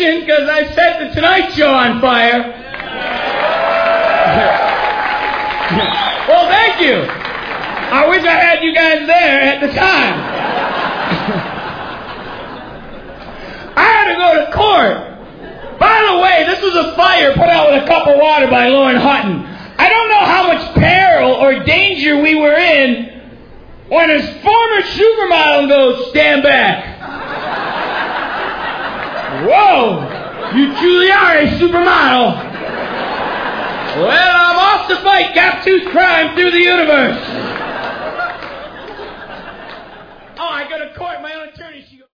singing because I set the Tonight Show on fire. Well, thank you. I wish I had you guys there at the time. I had to go to court. By the way, this was a fire put out with a cup of water by Lauren Hutton. I don't know how much peril or danger we were in when his former supermodel goes, stand back. Whoa, you truly are a supermodel. Well, I'm off to fight Gap-Tooth crime through the universe.